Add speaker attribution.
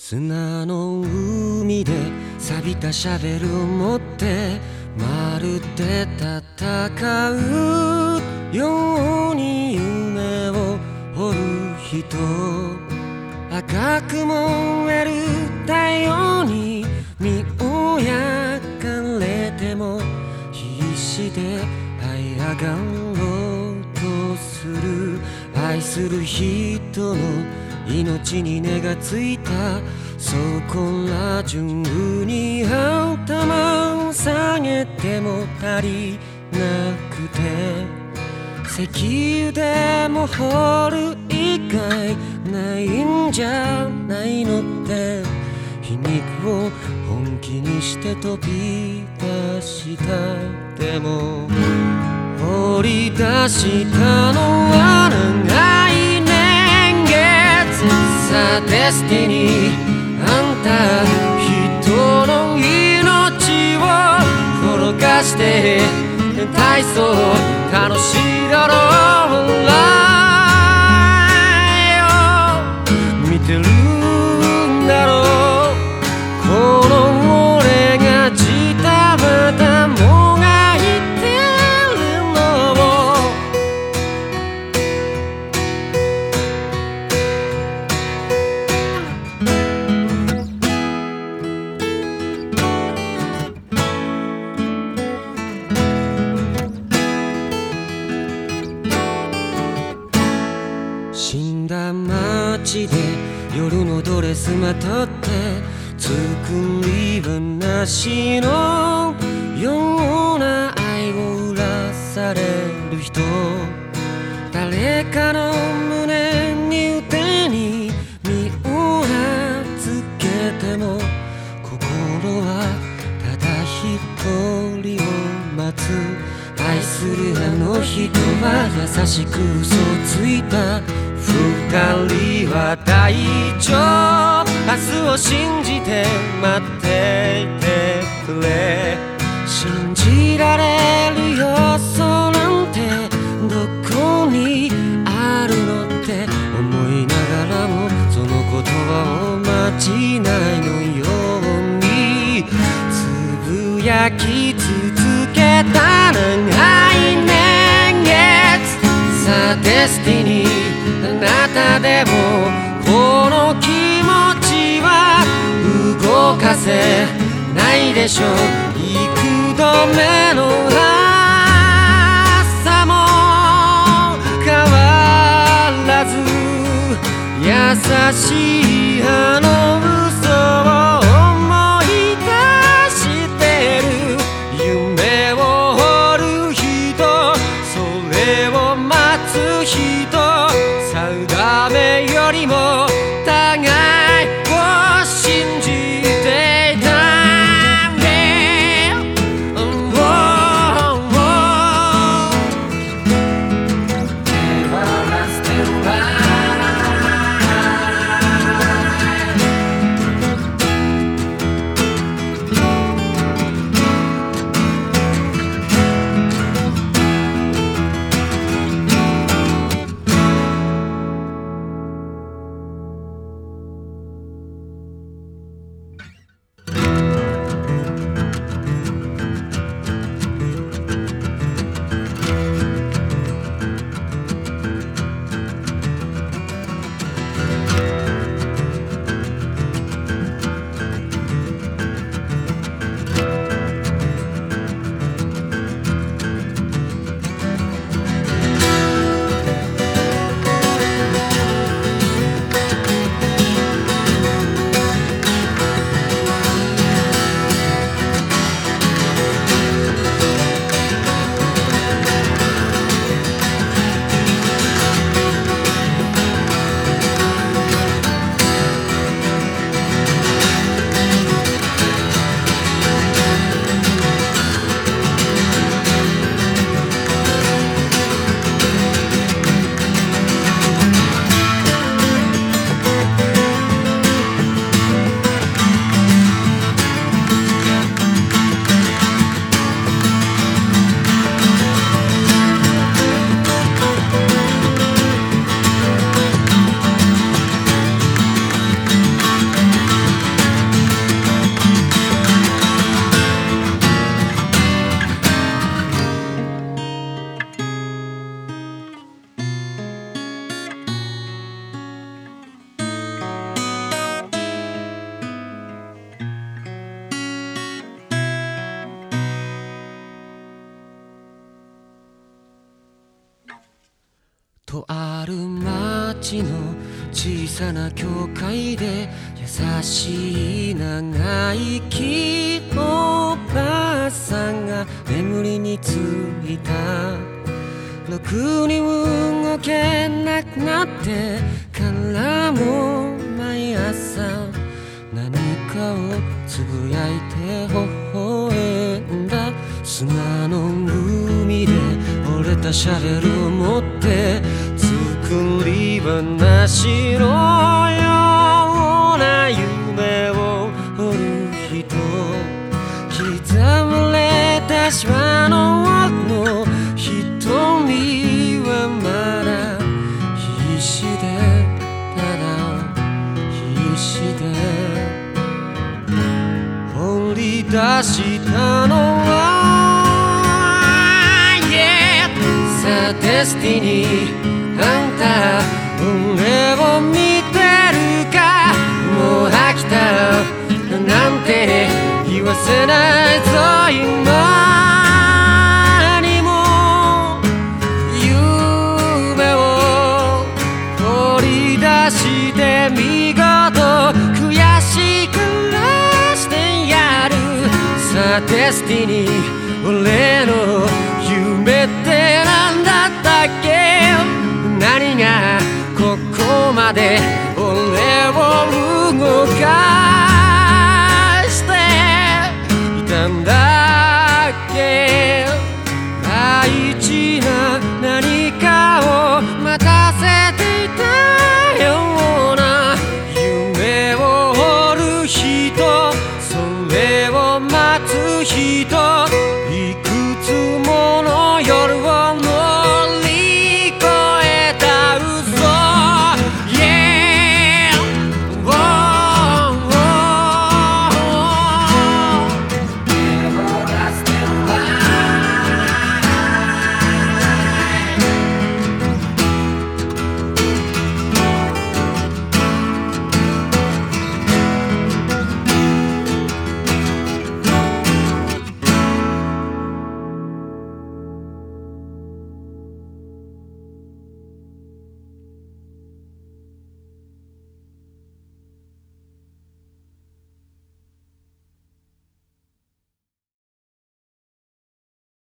Speaker 1: 砂の海で錆びたシャベルを持ってまるで戦うように夢を掘る人、赤く燃える太陽に身を焼かれても必死で這い上がろうとする、愛する人の命に根がついたそこら中に頭を下げても足りなくて、石油でも掘る以外ないんじゃないのって皮肉を本気にして飛び出した。でも掘り出したのは長い年月さ、デスティニー、あんた人の命を転がして体操楽しいだろう見てるんだろう、この俺がジタバタもがいてるのを。死んだ街で夜のドレスまとって作り話のような愛を売らされる人、誰かの胸に腕に身を預けても心はただ一人を待つ。愛するあの人は優しく嘘をついた。二人は大丈夫、明日を信じて待っていてくれ。信じられる要素なんてどこにあるのって思いながらも、その言葉を間違いのようにつぶやき続けた長い年月さ、デスティニー、あなたでもこの気持ちは動かせないでしょう。幾度目の朝も変わらず優しいあの嘘を思い出してる。夢を掘る人、それを待つ人、定めよりも互いを信じていた。 とある町の小さな教会で優しい長生きのおばあさんが眠りについた。ろくに動けなくなってからも毎朝何かをつぶやいて微笑んだ。砂の海で折れたシャベルを持って作り話のような夢を追う人、刻まれたシワの瞳はまだ必死で、ただ必死で掘り出したのは、さあデスティニー、あんた俺を見てるか。もう飽きたなんて言わせないぞ今にも。夢を掘り出して見事悔しくらしてやる。さあデスティニー、俺の夢ってなんだったっけ。何がここまで俺を動か